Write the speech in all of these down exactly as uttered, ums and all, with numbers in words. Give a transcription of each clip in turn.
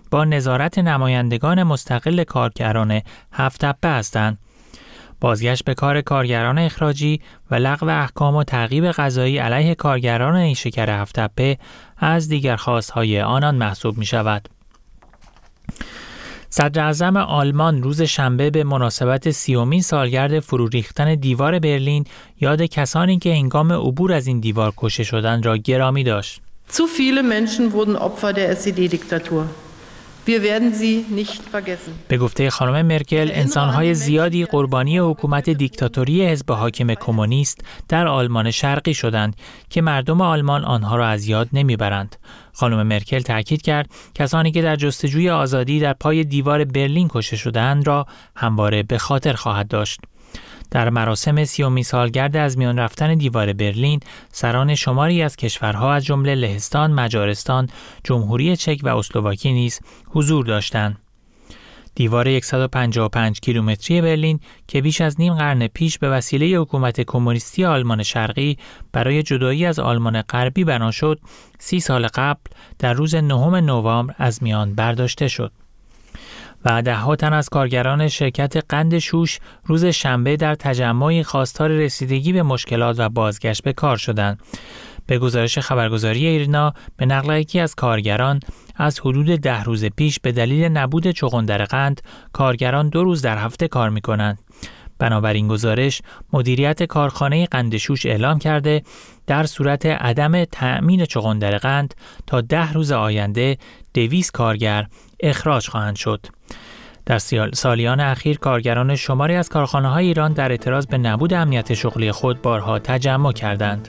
با نظارت نمایندگان مستقل کارگران هفت تپه هستند. بازگشت به کار کارگران اخراجی و لغو احکام و تعقیب قضایی علیه کارگران نیشکر هفت تپه از دیگر خواستهای آنان محسوب می شود. صدر اعظم آلمان روز شنبه به مناسبت سیومین سالگرد فرو ریختن دیوار برلین یاد کسانی که هنگام عبور از این دیوار کشته شدند را گرامی داشت. Zu viele Menschen wurden Opfer der اس ای دی-Diktatur. Wir werden sie nicht vergessen. به گفته خانم مرکل، انسان‌های زیادی قربانی حکومت دیکتاتوری حزب حاکم کمونیست در آلمان شرقی شدند که مردم آلمان آنها را از یاد نمیبرند. خانم مرکل تاکید کرد کسانی که در جستجوی آزادی در پای دیوار برلین کشته شدند را همواره به خاطر خواهد داشت. در مراسم سیومین سالگرد از میان رفتن دیوار برلین، سران شماری از کشورها از جمله لهستان، مجارستان، جمهوری چک و اسلواکی نیز حضور داشتند. دیوار صد و پنجاه و پنج کیلومتری برلین که بیش از نیم قرن پیش به وسیله حکومت کمونیستی آلمان شرقی برای جدایی از آلمان غربی بنا شد، سی سال قبل در روز نهم نوامبر از میان برداشته شد. و ده‌ها تن از کارگران شرکت قند شوش روز شنبه در تجمعی خواستار رسیدگی به مشکلات و بازگشت به کار شدند. به گزارش خبرگزاری ایرنا، به نقل یکی از کارگران، از حدود ده روز پیش به دلیل نبود چغندر قند کارگران دو روز در هفته کار می‌کنند. بنابراین گزارش مدیریت کارخانه قند شوش اعلام کرده در صورت عدم تأمین چغندر قند تا ده روز آینده دویست کارگر اخراج خواهند شد. در سالیان اخیر کارگران شماری از کارخانه‌های ایران در اعتراض به نبود امنیت شغلی خود بارها تجمع کردند.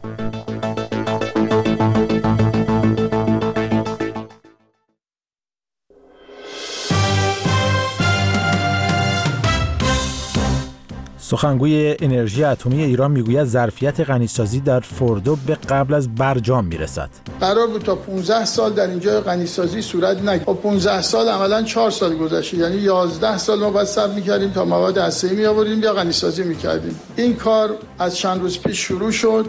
سخنگوی انرژی اتمی ایران میگوید ظرفیت غنیسازی در فوردو به قبل از برجام میرسد. قرار بود تا پانزده سال در اینجا غنیسازی صورت نگیره. با پانزده سال عملاً چهار سال گذشته، یعنی یازده سال ما باید صبر می‌کردیم تا مواد هسته‌ای می‌آوردیم یا غنیسازی می‌کردیم. این کار از چند روز پیش شروع شد.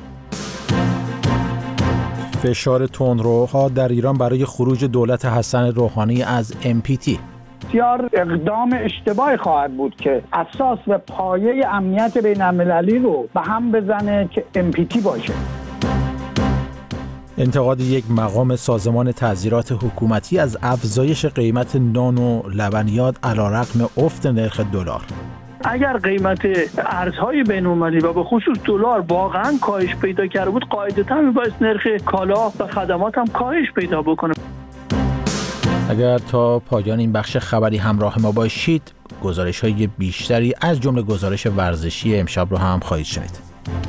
فشار تندروها در ایران برای خروج دولت حسن روحانی از ام پی تی. بسیار اقدام اشتباهی خواهد بود که اساس و پایه امنیت بین المللی رو به هم بزنه که ام پی تی باشه. انتقاد یک مقام سازمان تعزیرات حکومتی از افزایش قیمت نان و لبنیات علیرغم افت نرخ دلار. اگر قیمت ارزهای بین‌المللی و به خصوص دلار واقعا کاهش پیدا کرده بود، قاعدتاً میبایست نرخ کالا و خدمات هم کاهش پیدا بکنه. اگر تا پایان این بخش خبری همراه ما باشید، گزارش‌های بیشتری از جمله گزارش ورزشی امشب رو هم خواهید شنید.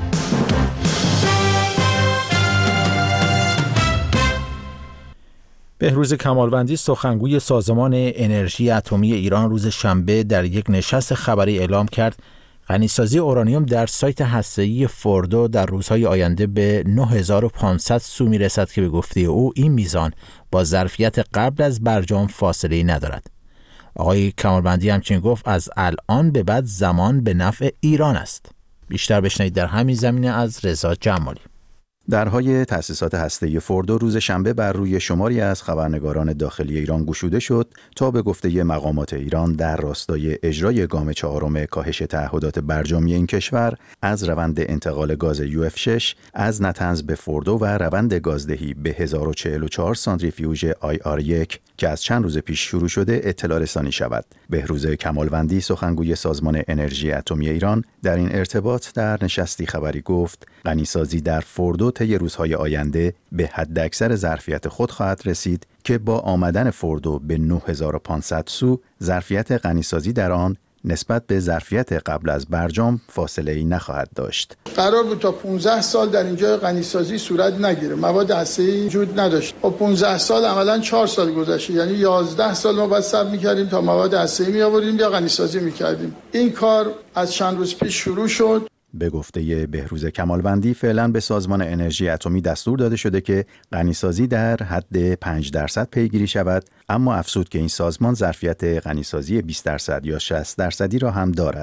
بهروز کمالوندی سخنگوی سازمان انرژی اتمی ایران روز شنبه در یک نشست خبری اعلام کرد غنیسازی اورانیوم در سایت هسته‌ای فوردو در روزهای آینده به نه هزار و پانصد سو میرسد که به گفته او این میزان با ظرفیت قبل از برجام فاصله‌ای ندارد. آقای کمالوندی همچنین گفت از الان به بعد زمان به نفع ایران است. بیشتر بشنوید در همین زمینه از رضا جمالی. درهای تأسیسات هسته‌ای فوردو روز شنبه بر روی شماری از خبرنگاران داخلی ایران گشوده شد تا به گفته مقامات ایران در راستای اجرای گام چهارم کاهش تعهدات برجامی این کشور از روند انتقال گاز یو اف شش از نطنز به فوردو و روند گازدهی به هزار و چهل و چهار سانتریفیوژ آی آر یک که از چند روز پیش شروع شده اطلاع رسانی شود. بهروز کمالوندی سخنگوی سازمان انرژی اتمی ایران در این ارتباط در نشستی خبری گفت غنیسازی در فوردو طی روزهای آینده به حد اکثر ظرفیت خود خواهد رسید که با آمدن فوردو به نه هزار و پانصد سو ظرفیت غنیسازی در آن نسبت به ظرفیت قبل از برجام فاصله‌ای نخواهد داشت. قرار بود تا پانزده سال در اینجا غنیسازی صورت نگیره، مواد هسته‌ای وجود نداشت. با پانزده سال عملاً چهار سال گذشته، یعنی یازده سال ما باید صبر می‌کردیم تا مواد هسته‌ای می‌آوردیم یا غنیسازی می‌کردیم. این کار از چند روز پیش شروع شد. به گفته بهروز کمالوندی فعلا به سازمان انرژی اتمی دستور داده شده که غنیسازی در حد پنج درصد پیگیری شود، اما افزود که این سازمان ظرفیت غنیسازی بیست درصد یا شصت درصدی را هم دارد.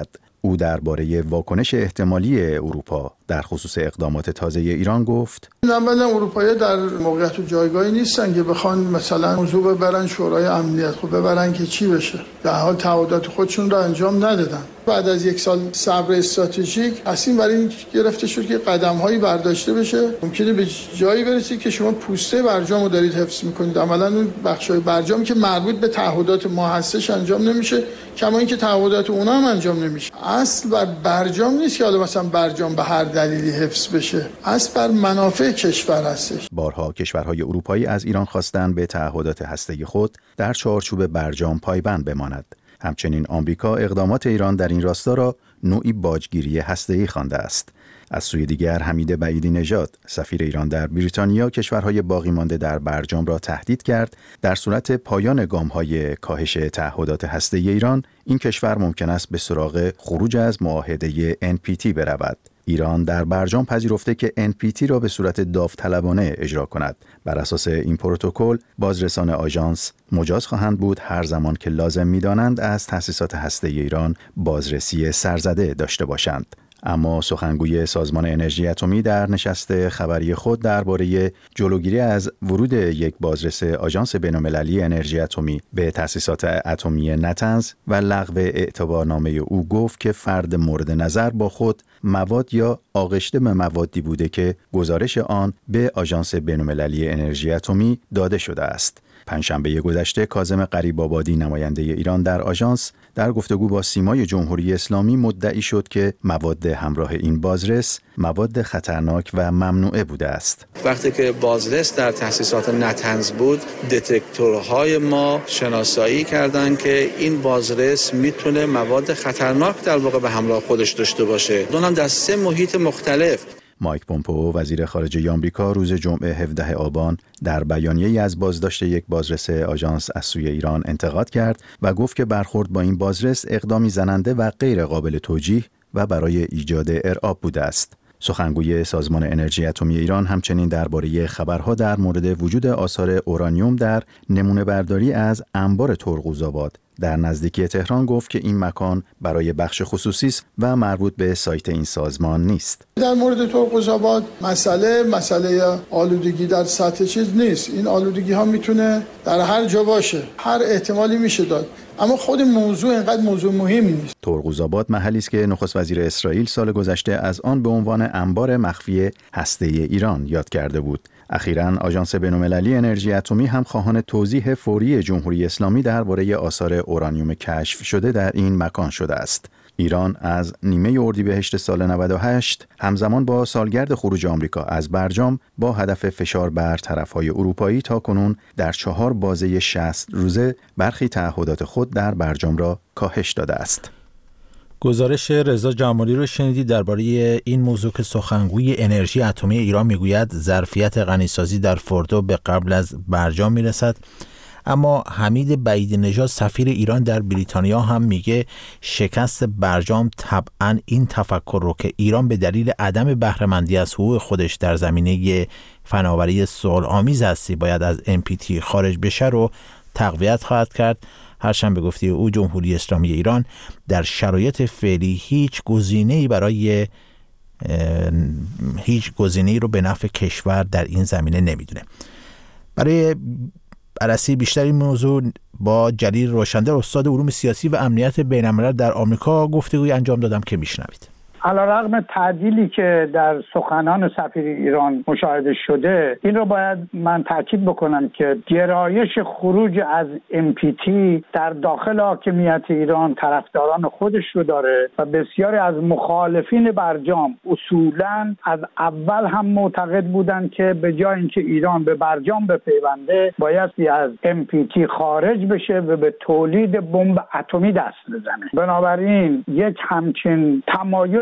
او درباره واکنش احتمالی اروپا در خصوص اقدامات تازه ایران گفت: اولا اروپایی‌ها در موقعیت و جایگاهی نیستن که بخوان مثلا موضوع ببرن شورای امنیت، خب ببرن که چی بشه؟ در حال تعهدات خودشون را انجام ندادن. بعد از یک سال صبر استراتژیک تصمیم بر این گرفته شد که قدم‌هایی برداشته بشه. ممکنه به جایی برسید که شما پوسته برجام رو دارید حفظ می‌کنید. عملاً اون بخشای برجام که مربوط به تعهدات ما هستش انجام نمیشه، کما اینکه تعهدات اونا هم انجام نمیشه. اصل بر برجام نیست که حالا مثلا برجام به هر دلیلی حفظ بشه، اصل بر منافع کشور هستش. بارها کشورهای اروپایی از ایران خواستند به تعهدات هسته‌ای خود در چارچوب برجام پایبند بماند. همچنین آمریکا اقدامات ایران در این راستا را نوعی باجگیری هسته‌ای خوانده است. از سوی دیگر حمید بعیدی نژاد سفیر ایران در بریتانیا کشورهای باقی مانده در برجام را تهدید کرد در صورت پایان گام‌های کاهش تعهدات هسته‌ای ایران این کشور ممکن است به سراغ خروج از معاهده ان پی تی برود. ایران در برجام پذیرفته که ان پی تی را به صورت داوطلبانه اجرا کند. بر اساس این پروتکل بازرسان آژانس مجاز خواهند بود هر زمان که لازم می‌دانند از تأسیسات هسته‌ای ایران بازرسی سرزده داشته باشند. اما سخنگوی سازمان انرژی اتمی در نشست خبری خود درباره جلوگیری از ورود یک بازرس آژانس بین‌المللی انرژی اتمی به تأسیسات اتمی نتنز و لغو اعتبارنامه او گفت که فرد مورد نظر با خود مواد یا آغشته به موادی بوده که گزارش آن به آژانس بین‌المللی انرژی اتمی داده شده است. پنجشنبه گذشته کاظم غریب‌آبادی نماینده ایران در آژانس در گفتگو با سیمای جمهوری اسلامی مدعی شد که مواد همراه این بازرس مواد خطرناک و ممنوعه بوده است. وقتی که بازرس در تأسیسات نتنز بود، دتکتورهای ما شناسایی کردند که این بازرس میتونه مواد خطرناک در واقع به همراه خودش داشته باشه. اونم در سه محیط مختلف. مایک پومپئو وزیر خارجه آمریکا روز جمعه هفدهم آبان در بیانیه‌ای از بازداشت یک بازرس آژانس از سوی ایران انتقاد کرد و گفت که برخورد با این بازرس اقدامی زننده و غیر قابل توجیه و برای ایجاد ارعاب بوده است. سخنگوی سازمان انرژی اتمی ایران همچنین درباره خبرها در مورد وجود آثار اورانیوم در نمونه برداری از انبار ترقوزآباد در نزدیکی تهران گفت که این مکان برای بخش خصوصی است و مربوط به سایت این سازمان نیست. در مورد ترقوزآباد مسئله مسئله آلودگی در سطح چیز نیست. این آلودگی ها میتونه در هر جا باشه، هر احتمالی میشه داد، اما خود موضوع اینقدر موضوع مهمی نیست. ترقوزآباد محلی است که نخست وزیر اسرائیل سال گذشته از آن به عنوان انبار مخفی هسته‌ای ایران یاد کرده بود. اخیراً آژانس بین‌المللی انرژی اتمی هم خواهان توضیح فوری جمهوری اسلامی درباره آثار اورانیوم کشف شده در این مکان شده است. ایران از نیمه اردیبهشت سال نود و هشت همزمان با سالگرد خروج آمریکا از برجام با هدف فشار بر طرف‌های اروپایی تاکنون در چهار بازه شصت روزه برخی تعهدات خود در برجام را کاهش داده است. گزارش رضا جمالی رو شنیدید درباره این موضوع که سخنگوی انرژی اتمی ایران میگوید ظرفیت غنیسازی در فوردو به قبل از برجام میرسد. اما حمید بعیدی نژاد سفیر ایران در بریتانیا هم میگه شکست برجام طبعاً این تفکر رو که ایران به دلیل عدم بهره‌مندی از حقوق خودش در زمینه فناوری صلح‌آمیز هستی باید از ان پی تی خارج بشه رو تقویت خواهد کرد. هرچند به گفته او جمهوری اسلامی ایران در شرایط فعلی هیچ گزینه‌ای برای هیچ گزینه‌ای رو به نفع کشور در این زمینه نمیدونه. برای بررسی بیشتر این موضوع با جلیل روشندر استاد علوم سیاسی و امنیت بین‌الملل در آمریکا گفتگوی انجام دادم که میشنوید. علیرغم تعدیلی که در سخنان سفیر ایران مشاهده شده، این رو باید من تاکید بکنم که گرایش خروج از ام پی تی در داخل حاکمیت ایران طرفداران خودش رو داره و بسیاری از مخالفین برجام اصولاً از اول هم معتقد بودند که به جای اینکه ایران به برجام بپیونده بایستی از ام پی تی خارج بشه و به تولید بمب اتمی دست بزنه. بنابراین یک همچین تمایل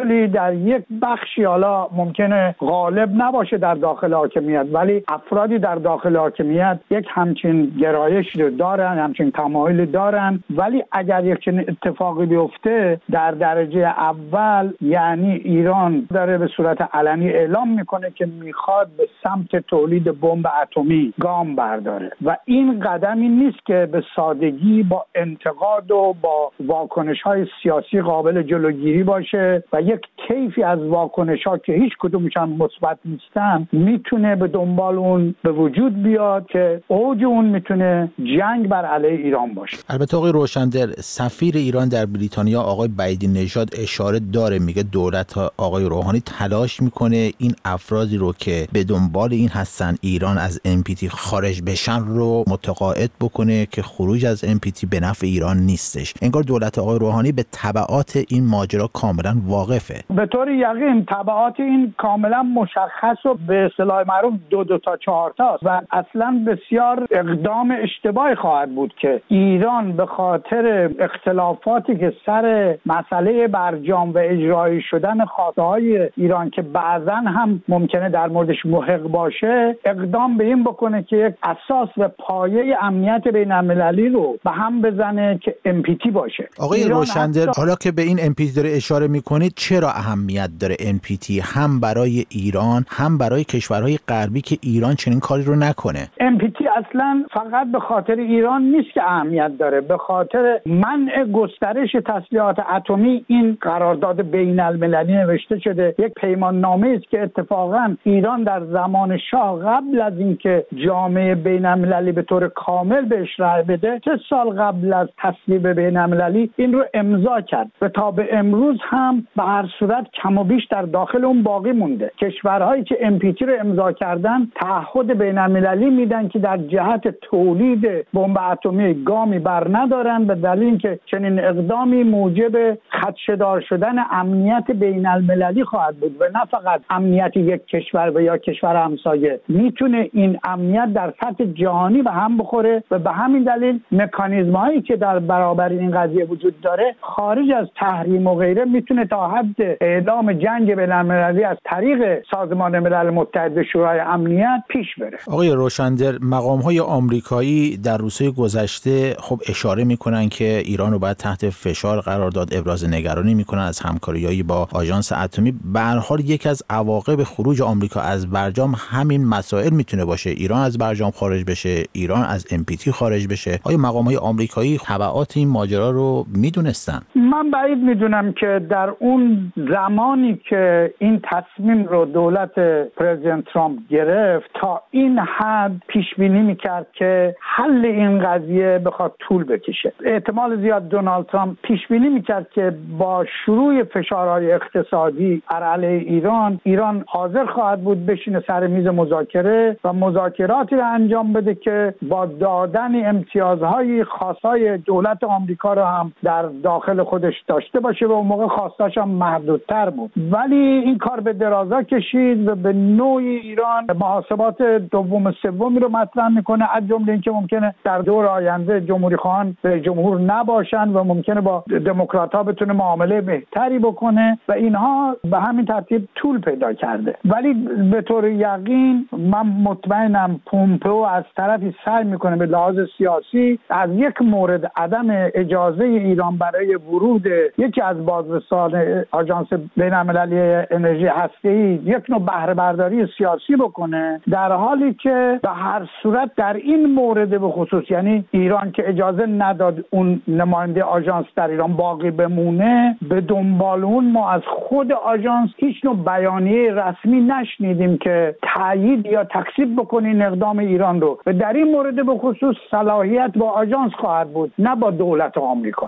تمایلی در یک بخشی حالا ممکنه غالب نباشه در داخل حاکمیت، ولی افرادی در داخل حاکمیت یک همچین گرایش رو دارن، همچین تمایلی دارن. ولی اگر یک چنین اتفاقی بیفته در درجه اول، یعنی ایران داره به صورت علنی اعلام میکنه که میخواد به سمت تولید بمب اتمی گام برداره و این قدمی نیست که به سادگی با انتقاد و با واکنش‌های سیاسی قابل جلوگیری باشه و یک طیفی از واکنش‌ها که هیچ کدومشون مثبت نیستن میتونه به دنبال اون به وجود بیاد که اوج اون میتونه جنگ بر علیه ایران باشه. البته آقای روشندل، سفیر ایران در بریتانیا آقای بعیدی نژاد اشاره داره، میگه دولت آقای روحانی تلاش میکنه این افرادی رو که به دنبال این هستن ایران از ام پی تی خارج بشن رو متقاعد بکنه که خروج از ام پی تی به نفع ایران نیستش. انگار دولت آقای روحانی به تبعات این ماجرا کاملا واقفه. به طور یقین تبعات این کاملا مشخص و به اصطلاح معروف دو دو تا چهار تاست و اصلا بسیار اقدام اشتباهی خواهد بود که ایران به خاطر اختلافاتی که سر مسئله برجام و اجرایی شدن خواسته‌های ایران که بعضا هم ممکنه در موردش محق باشه اقدام به این بکنه که یک اساس و پایه امنیت بین المللی رو به هم بزنه که ام پی تی باشه. آقای روشندل، حالا که به این ام پی تی داره اشاره میکنید، چرا اهمیت داره ام پی تی هم برای ایران هم برای کشورهای غربی که ایران چنین کاری رو نکنه؟ ام پی تی اصلا فقط به خاطر ایران نیست که اهمیت داره، به خاطر منع گسترش تسلیحات اتمی این قرارداد بین المللی نوشته شده. یک پیمان نامه است که اتفاقا ایران در زمان شاه قبل از اینکه جامعه بین المللی به طور کامل بهش رأی بده، سه سال قبل از تصویب بین المللی این رو امضا کرد و تا به امروز هم به هر صورت کم و بیش در داخل اون باقی مونده. کشورهایی که ام پی تی رو امضا کردن تعهد بین المللی میدن که در جهت تولید بمب اتمی گامی بر ندارن، به دلیل اینکه چنین اقدامی موجب خدشه‌دار شدن امنیت بین المللی خواهد بود و نه فقط امنیت یک کشور و یا کشور همسایه. میتونه این امنیت در سطح جهانی به هم بخوره و به همین دلیل مکانیزم هایی که در برابر این قضیه وجود داره خارج از تحریم و غیره میتونه تا حد اعلام جنگ بین المللی از طریق سازمان ملل متحد شورای امنیت پیش بره. آقای روشندل، مقام های آمریکایی در روزهای گذشته خب اشاره میکنن که ایران رو باید تحت فشار قرار داد، ابراز نگرانی میکنن از همکاریایی با آژانس اتمی. به هر حال یک از عواقب خروج آمریکا از برجام همین مسائل میتونه باشه، ایران از برجام خارج بشه، ایران از ام پی تی خارج بشه. آیا مقام های آمریکایی تبعات این ماجرا رو میدونستن؟ من بعید میدونم که در اون زمانی که این تصمیم رو دولت پرزیدنت ترامپ گرفت تا این حد پیش بینی میکرد که حل این قضیه بخواد طول بکشه. احتمال زیاد دونالد ترامپ پیش بینی میکرد که با شروع فشارهای اقتصادی بر علیه ایران، ایران حاضر خواهد بود بشینه سر میز مذاکره و مذاکراتی رو انجام بده که با دادن امتیازهای خاصای دولت آمریکا رو هم در داخل خودش داشته باشه و اون موقع خواستاش هم محدودتر بود. ولی این کار به درازا کشید و به نوعی ایران محاسبات دوم سومی رو مطرح میکنه، از جمله اینکه ممکنه در دور آینده جمهوری خواهان به جمهور نباشن و ممکنه با دموکرات‌ها بتونه معامله بهتری بکنه و اینها به همین ترتیب طول پیدا کرده. ولی به طور یقین من مطمئنم پومپئو از طرفی سعی میکنه به لحاظ سیاسی از یک مورد عدم اجازه ایران برای ورود یکی از بازرسان آژانس بین‌المللی انرژی هسته‌ای یک نوع بهره برداری سیاسی بکنه، در حالی که به هر صورت در این مورد به خصوص، یعنی ایران که اجازه نداد اون نماینده آژانس در ایران باقی بمونه، به دنبال اون ما از خود آژانس هیچ نوع بیانیه رسمی نشنیدیم که تایید یا تکذیب بکنه این اقدام ایران رو و در این مورد به خصوص صلاحیت با آژانس خواهد بود، نه با دولت آمریکا.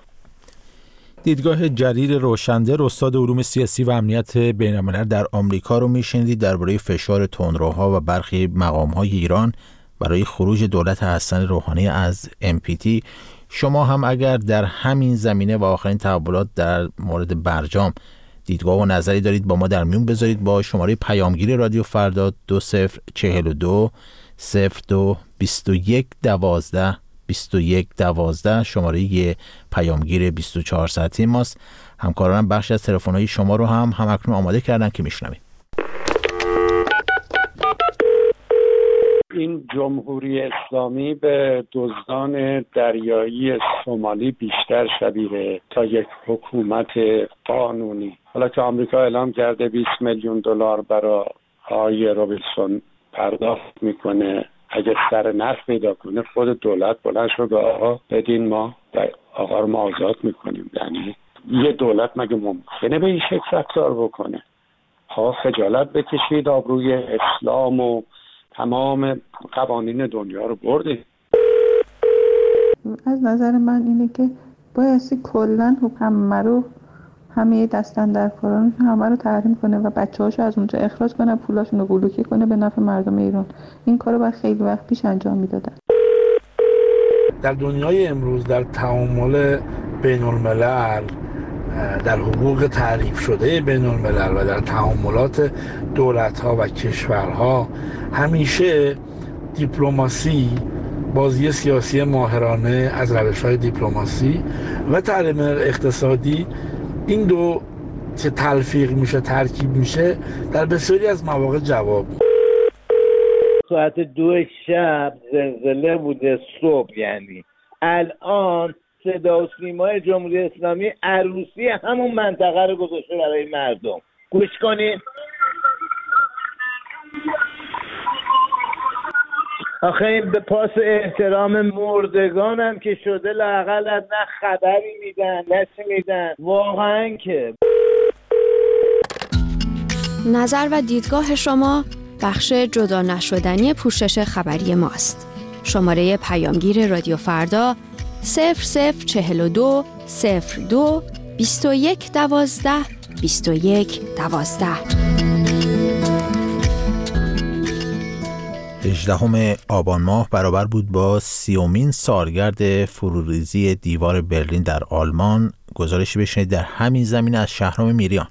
دیدگاه جلیل روشندل، استاد علوم سیاسی و امنیت بین‌الملل در آمریکا رو میشنیدید درباره فشار تندروها و برخی مقام‌های ایران برای خروج دولت حسن روحانی از ام پی تی. شما هم اگر در همین زمینه و آخرین تحولات در مورد برجام دیدگاه و نظری دارید با ما در میون بذارید. با شماره پیامگیر رادیو فردا دو صفر چهل و دو صفر دو بیست و یک دوازده بیست و یک دوازده شماره پیامگیر بیست و چهار ساعتی ماست. همکارانم بخشی از تلفن‌های شما رو هم همکنون آماده کردن که میشنویم. این جمهوری اسلامی به دزدان دریایی سومالی بیشتر شبیه تا یک حکومت قانونی. حالا که آمریکا اعلام کرده بیست میلیون دلار برای آقای روبینسون پرداخت میکنه، اگه سر نخ پیدا کنه خود دولت بلند شد به آقا بدین، ما آقا رو ما آزاد میکنیم. یعنی یه دولت مگه ممکنه به این شکل رفتار بکنه؟ ها خجالت بکشید، آبروی اسلام و تمام قوانین دنیا رو برده. از نظر من اینه که بایستی کلن همه رو همه دستن در کاران همه رو تحریم کنه و بچه‌هاشو از اونجا اخراج کنه، پولاشون رو بلوکه کنه به نفع مردم ایران. این کارو باید خیلی وقت پیش انجام میدادن. در دنیای امروز در تعامل بین الملل، در حقوق تعریف شده بین الملل و در تعاملات دولت‌ها و کشورها همیشه دیپلماسی، بازی سیاسی ماهرانه از روش‌های دیپلماسی و تعلیم اقتصادی، این دو که تلفیق میشه ترکیب میشه در بسیاری از مواقع جواب. ساعت دو شب زلزله بوده صبح، یعنی الان صدا و سیمای جمهوری اسلامی عروسی همون منطقه رو گذاشته برای مردم. گوش کنید. آخه این به پاس احترام مردگان هم که شده، لااقل از نه خبری میدن نه چی میدن. واقعا که نظر و دیدگاه شما بخش جدا نشدنی پوشش خبری ماست. شماره پیامگیر رادیو فردا صفر صفر چهل و دو صفر دو بیست و یک دوازده بیست و یک دوازده. هجدهم آبان ماه برابر بود با سیومین سالگرد فروریزی دیوار برلین در آلمان. گزارشی بشنید در همین زمینه از شهرام میریان.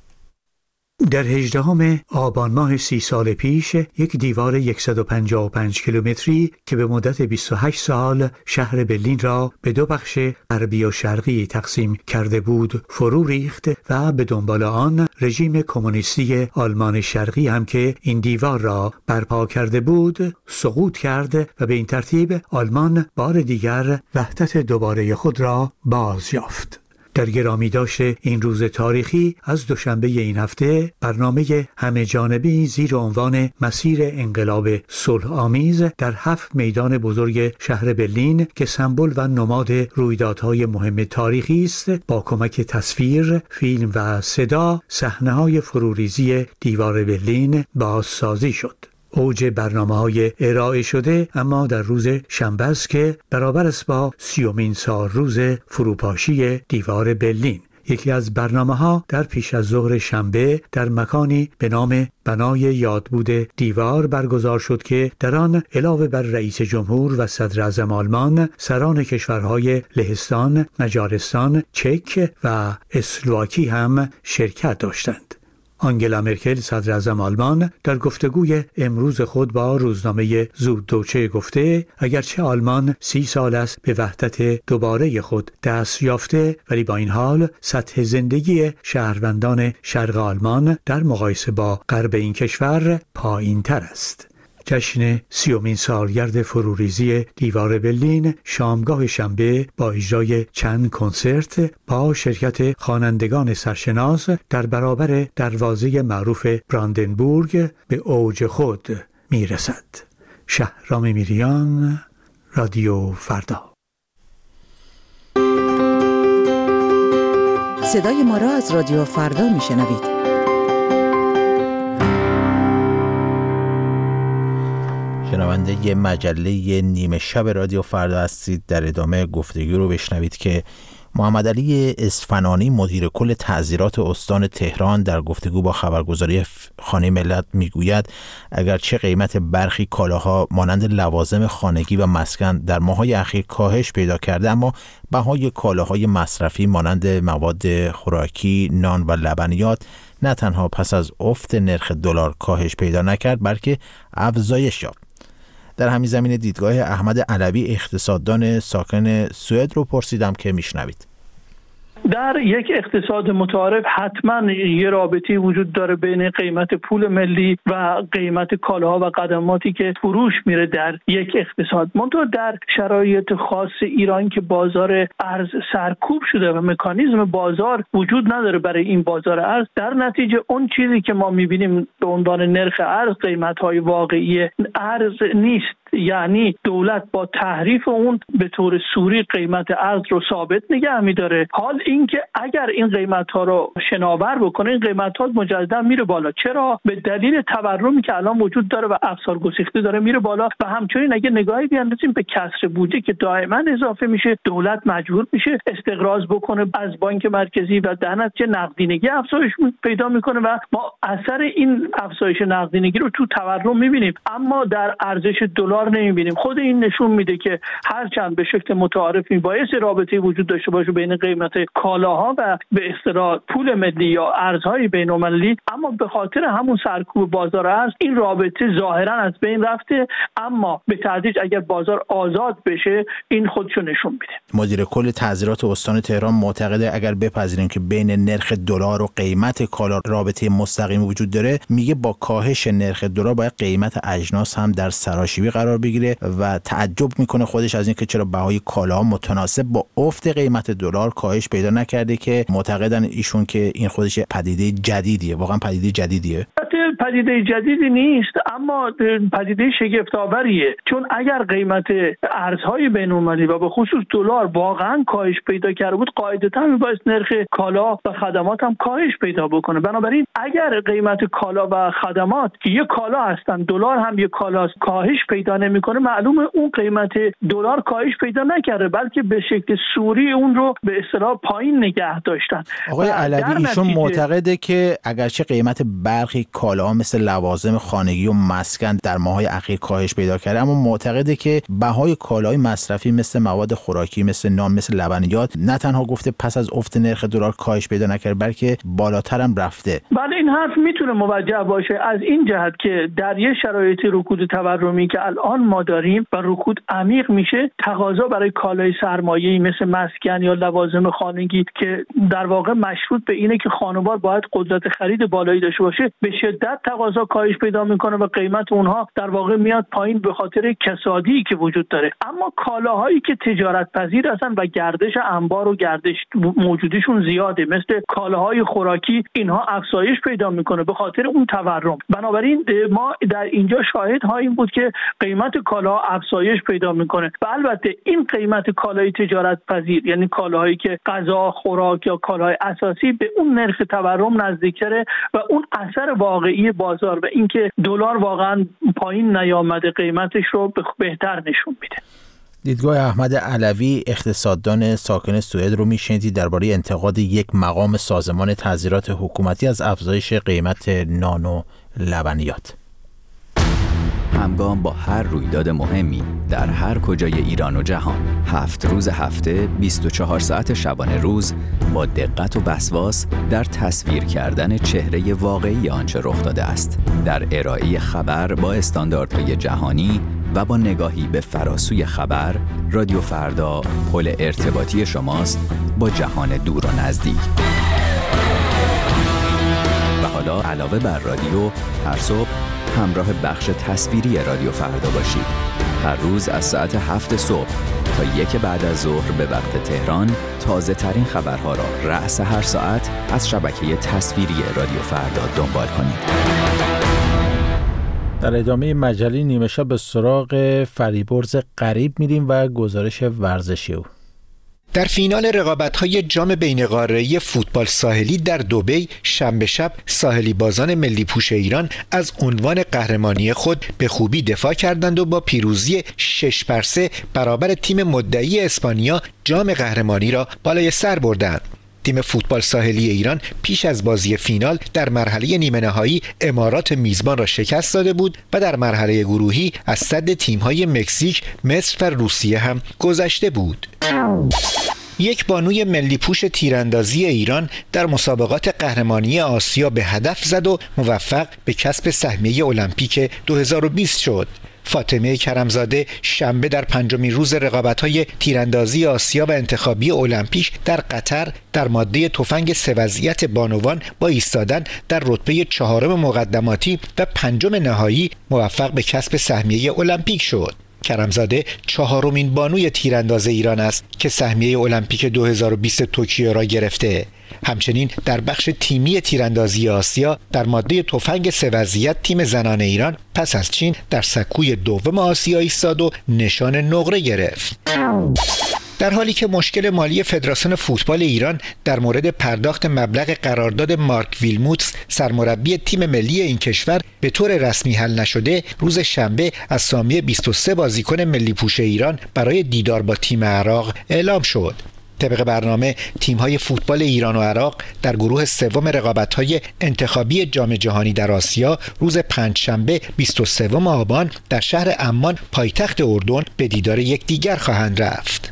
در هجدهم آبان ماه سی سال پیش یک دیوار صد و پنجاه و پنج کیلومتری که به مدت بیست و هشت سال شهر برلین را به دو بخش غربی و شرقی تقسیم کرده بود فرو ریخت و به دنبال آن رژیم کمونیستی آلمان شرقی هم که این دیوار را برپا کرده بود سقوط کرد و به این ترتیب آلمان بار دیگر وحدت دوباره خود را باز یافت. در گرامی داشت این روز تاریخی از دوشنبه این هفته برنامه همه جانبه‌ای زیر عنوان مسیر انقلاب صلح آمیز در هفت میدان بزرگ شهر برلین که سمبل و نماد رویدادهای مهم تاریخی است با کمک تصویر، فیلم و صدا صحنه‌های فروریزی دیوار برلین بازسازی شد. اوج برنامه‌های ارائه شده اما در روز شنبه است که برابر است با سیومین سال روز فروپاشی دیوار برلین. یکی از برنامه‌ها در پیش از ظهر شنبه در مکانی به نام بنای یادبود دیوار برگزار شد که در آن علاوه بر رئیس جمهور و صدر اعظم آلمان، سران کشورهای لهستان، مجارستان، چک و اسلواکی هم شرکت داشتند. آنگلا مرکل صدر اعظم آلمان در گفتگوی امروز خود با روزنامه زوددوچه گفته اگرچه آلمان سی سال است به وحدت دوباره خود دست یافته ولی با این حال سطح زندگی شهروندان شرق آلمان در مقایسه با غرب این کشور پایین تر است. جشن سیومین سالگرد فروریزی دیوار برلین شامگاه شنبه با اجرای چند کنسرت با شرکت خوانندگان سرشناس در برابر دروازه معروف براندنبورگ به اوج خود میرسد. شهرام میریان، رادیو فردا. صدای ما را از رادیو فردا میشنوید. شنونده ی مجله نیمه شب رادیو فردا هستید. در ادامه گفتگو رو بشنوید که محمد علی اصفهانی مدیر کل تعزیرات استان تهران در گفتگو با خبرگزاری خانه ملت میگوید اگرچه قیمت برخی کالاها مانند لوازم خانگی و مسکن در ماه‌های اخیر کاهش پیدا کرده، اما بهای کالاهای مصرفی مانند مواد خوراکی، نان و لبنیات نه تنها پس از افت نرخ دلار کاهش پیدا نکرد بلکه افزایش یافت. در همین زمینه دیدگاه احمد علوی اقتصاددان ساکن سوئد رو پرسیدم که میشنوید. در یک اقتصاد متعارف حتما یه رابطی وجود داره بین قیمت پول ملی و قیمت کالاها و خدماتی که فروش میره در یک اقتصاد. منتها در شرایط خاص ایران که بازار ارز سرکوب شده و مکانیزم بازار وجود نداره برای این بازار ارز، در نتیجه اون چیزی که ما میبینیم به عنوان نرخ ارز قیمت‌های واقعی ارز نیست. یعنی دولت با تحریف اون به طور سوری قیمت ارز رو ثابت نگه می‌داره. حال اینکه اگر این قیمت‌ها رو شناور بکنه، این قیمت‌ها مجددا میره بالا. چرا؟ به دلیل تورمی که الان وجود داره و افسار گسیخته داره میره بالا. و همچنین اگه نگاهی بیاندازیم به کسر بودجه که دائما اضافه میشه، دولت مجبور میشه استقراض بکنه از بانک مرکزی و در نتیجه نقدینگی افزایش پیدا میکنه و ما اثر این افزایش نقدینگی رو تو تورم میبینیم، اما در ارزش دلار نمیبینیم. خود این نشون میده که هرچند به شکل متعارف میبایست رابطه وجود داشته باشه بین قیمت کالاها و به اصطلاح پول ملی یا ارزهای بین‌المللی، اما به خاطر همون سرکوب بازار ارز این رابطه ظاهرا از بین رفته. اما به تدریج اگر بازار آزاد بشه این خودشو نشون میده. مدیر کل تعذیرات استان تهران معتقده اگر بپذیریم که بین نرخ دلار و قیمت کالا رابطه مستقیم وجود داره، میگه با کاهش نرخ دلار باید قیمت اجناس هم در سراشیبی قرار بگیره و تعجب میکنه خودش از اینکه چرا بهای کالا متناسب با افت قیمت دلار کاهش پیدا نکرده، که معتقدن ایشون که این خودش پدیده جدیدیه. واقعا پدیده جدیدیه؟ پدیده جدیدی نیست، اما پدیده شگفت‌آوریه، چون اگر قیمت ارزهای بین‌المللی و به خصوص دلار واقعا کاهش پیدا کرده بود، قاعدتاً میبایست نرخ کالا و خدمات هم کاهش پیدا بکنه. بنابراین اگر قیمت کالا و خدمات که یک کالا هستن، دلار هم یک کالاست، کاهش پیدا نمیکنه، معلومه اون قیمت دلار کاهش پیدا نکرده، بلکه به شکل سوری اون رو به اصطلاح پایین نگه داشتن. آقای علوی ایشون معتقده که اگرچه قیمت برخی کالاها مثل لوازم خانگی و مسکن در ماه‌های اخیر کاهش پیدا کرده، اما معتقده که بهای کالاهای مصرفی مثل مواد خوراکی، مثل نان، مثل لبنیات نه تنها گفته پس از افت نرخ دلار کاهش پیدا نکرده، بلکه بالاتر هم رفته. بله، این حرف میتونه موجه باشه از این جهت که در یه شرایط رکود تورمی که الان ما داریم و رکود عمیق میشه، تقاضا برای کالای سرمایه‌ای مثل مسکن یا لوازم خانگی که در واقع مشروط به اینه که خانوار باید قدرت خرید بالایی داشته باشه، به شدت تقاضا کاهش پیدا میکنه و قیمت اونها در واقع میاد پایین به خاطر کسادی که وجود داره. اما کالاهایی که تجارت پذیر هستن و گردش انبار و گردش موجودیشون زیاده، مثل کالاهای خوراکی، اینها افزایش پیدا میکنه به خاطر اون تورم. بنابراین ما در اینجا شاهد ها این بود که قیمت کالا افزایش پیدا میکنه و البته این قیمت کالای تجارت پذیر، یعنی کالاهایی که غذا، خوراک یا کالای اساسی، به اون نرخ تورم نزدیکتره و اون اثر واقعی بازار و اینکه دلار واقعا پایین نیامده قیمتش رو بهتر نشون میده. دیدگاه احمد علوی، اقتصاددان ساکن سوئد، رو میشنیدید درباره انتقاد یک مقام سازمان تعذیرات حکومتی از افزایش قیمت نان و لبنیات. همگام با هر رویداد مهمی در هر کجای ایران و جهان، هفت روز هفته، بیست و چهار ساعت شبانه روز، با دقت و وسواس در تصویر کردن چهره واقعی آنچه رخ داده است، در ارائه خبر با استانداردهای جهانی و با نگاهی به فراسوی خبر، رادیو فردا پل ارتباطی شماست با جهان دور و نزدیک. و حالا علاوه بر رادیو، هر صبح همراه بخش تصویری رادیو فردا باشید. هر روز از ساعت هفت صبح تا یک بعد از ظهر به وقت تهران، تازه ترین خبرها را رأس هر ساعت از شبکه تصویری رادیو فردا دنبال کنید. در ادامه مجله نیمه شب به سراغ فریبرز غریب میریم و گزارش ورزشی او. در فینال رقابت‌های جام بین‌قاره‌ای فوتبال ساحلی در دبی شنبه شب ساحلی بازان ملی پوش ایران از عنوان قهرمانی خود به خوبی دفاع کردند و با پیروزی شش بر سه برابر تیم مدعی اسپانیا جام قهرمانی را بالای سر بردند. تیم فوتبال ساحلی ایران پیش از بازی فینال در مرحله نیمه نهایی امارات میزبان را شکست داده بود و در مرحله گروهی از صد تیم‌های مکزیک، مصر و روسیه هم گذشته بود. یک بانوی ملی پوش تیراندازی ایران در مسابقات قهرمانی آسیا به هدف زد و موفق به کسب سهمیه المپیک دو هزار و بیست شد. فاطمه کرمزاده شنبه در پنجمین روز رقابت‌های تیراندازی آسیا و انتخابی المپیک در قطر در ماده تفنگ سه وضعیت بانوان با ایستادن در رتبه چهارم مقدماتی و پنجم نهایی موفق به کسب سهمیه المپیک شد. کرمزاده چهارمین بانوی تیرانداز ایران است که سهمیه المپیک دو هزار و بیست توکیو را گرفته. همچنین در بخش تیمی تیراندازی آسیا در ماده تفنگ سه وضعیت تیم زنان ایران پس از چین در سکوی دوم آسیا ایستاد و نشان نقره گرفت. در حالی که مشکل مالی فدراسیون فوتبال ایران در مورد پرداخت مبلغ قرارداد مارک ویلموتس سرمربی تیم ملی این کشور به طور رسمی حل نشده، روز شنبه اسامی بیست و سه بازیکن ملی پوش ایران برای دیدار با تیم عراق اعلام شد. طبق برنامه تیم‌های فوتبال ایران و عراق در گروه سوم رقابت‌های انتخابی جام جهانی در آسیا روز پنجشنبه بیست و سوم آبان در شهر عمان پایتخت اردن به دیدار یکدیگر خواهند رفت.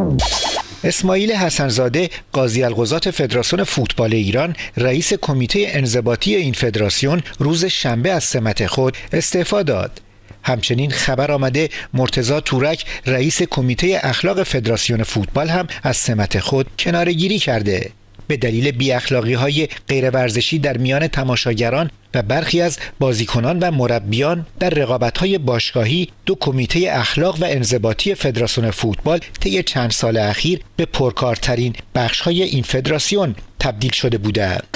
اسماعیل حسن‌زاده قاضی القضات فدراسیون فوتبال ایران رئیس کمیته انضباطی این فدراسیون روز شنبه از سمت خود استعفا داد. همچنین خبر آمده مرتضی تورک رئیس کمیته اخلاق فدراسیون فوتبال هم از سمت خود کناره‌گیری کرده. به دلیل بی اخلاقی های غیر ورزشی در میان تماشاگران و برخی از بازیکنان و مربیان در رقابت‌های باشگاهی، دو کمیته اخلاق و انضباطی فدراسیون فوتبال طی چند سال اخیر به پرکارترین بخش‌های این فدراسیون تبدیل شده بودند.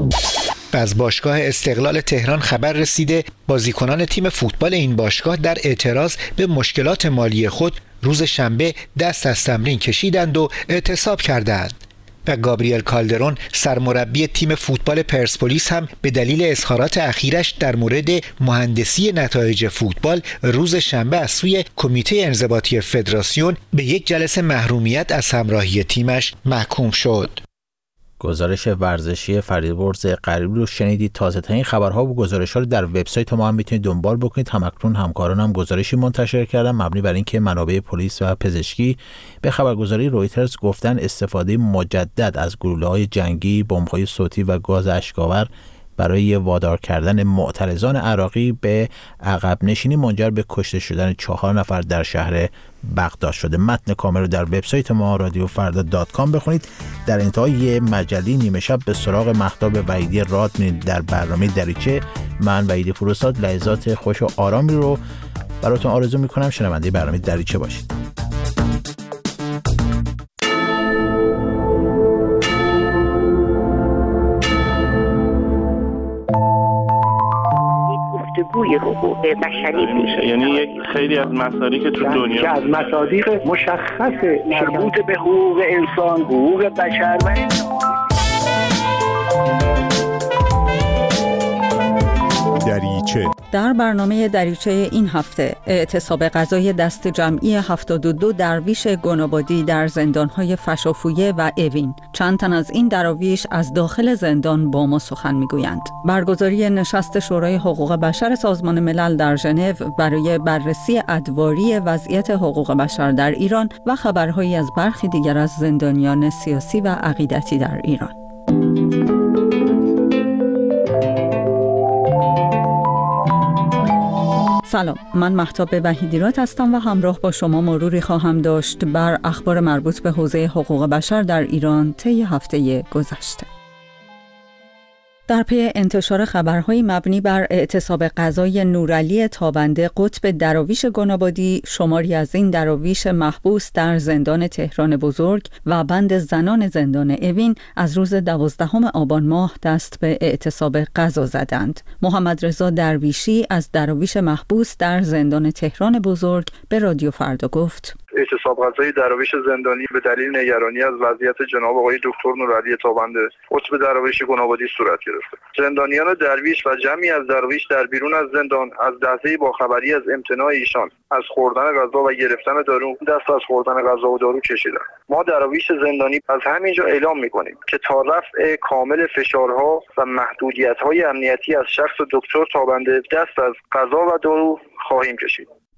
و از باشگاه استقلال تهران خبر رسیده بازیکنان تیم فوتبال این باشگاه در اعتراض به مشکلات مالی خود روز شنبه دست از تمرین کشیدند و اعتصاب کردند. و گابریل کالدرون سرمربی تیم فوتبال پرسپولیس هم به دلیل اظهارات اخیرش در مورد مهندسی نتایج فوتبال روز شنبه از سوی کمیته انضباطی فدراسیون به یک جلسه محرومیت از همراهی تیمش محکوم شد. گزارش ورزشی فریدبرز غریبی رو شنیدید. تازه ترین خبرها و گزارش‌ها رو در وبسایت ما هم میتونید دنبال بکنید. همکنون همکارانم گزارشی منتشر کردن مبنی بر اینکه منابع پلیس و پزشکی به خبرگزاری رویترز گفتن استفاده مجدد از گلوله‌های جنگی، بمب‌های صوتی و گاز اشک‌آور برای وادار کردن معترضان عراقی به عقب نشینی منجر به کشته شدن چهار نفر در شهر بغداد شده. متن کامل رو در وبسایت ما رادیو فردا دات کام بخونید. در انتهای مجلی نیمه شب به سراغ مهتاب وحیدی راد می‌رید در برنامه دریچه. من وحیدی پوروزاد لحظات خوش و آرامی رو براتون آرزو می‌کنم. شنونده برنامه دریچه باشید. گفتگوی حقوق بشری میشه، یعنی یک خیلی از مصادیق تو دنیا که از مصادیق مشخص مربوط به حقوق انسان، حقوق بشر و دریچه. در برنامه دریچه این هفته اعتصاب غذای دست جمعی هفتاد و دو درویش گنابادی در زندان‌های فشافویه و اوین. چند تن از این دراویش از داخل زندان با ما سخن می‌گویند. برگزاری نشست شورای حقوق بشر سازمان ملل در ژنو برای بررسی ادواری وضعیت حقوق بشر در ایران و خبرهایی از برخی دیگر از زندانیان سیاسی و عقیدتی در ایران. سلام، من مهتاب وحیدی راد هستم و همراه با شما مروری خواهم داشت بر اخبار مربوط به حوزه حقوق بشر در ایران طی هفته گذشته. در پی انتشار خبرهای مبنی بر اعتصاب غذای نورعلی تابنده قطب دراویش گنابادی، شماری از این دراویش محبوس در زندان تهران بزرگ و بند زنان زندان اوین از روز دوازدهم آبان ماه دست به اعتصاب غذا زدند. محمد رضا درویشی از دراویش محبوس در زندان تهران بزرگ به رادیو فردا گفت: اعتصاب غذای دراویش زندانی به دلیل نگرانی از وضعیت جناب آقای دکتر نورعلی تابنده قطب دراویش گنابادی صورت گرفته. زندانیان درویش و جمعی از دراویش در بیرون از زندان از لحظه با خبری از امتناع ایشان از خوردن غذا و گرفتن دارو دست از خوردن غذا و دارو کشیدند. ما دراویش زندانی از همینجا اعلام می‌کنیم که تا رفع کامل فشارها و محدودیت‌های امنیتی از شخص دکتر تابنده دست از غذا و دارو خواهیم کشید.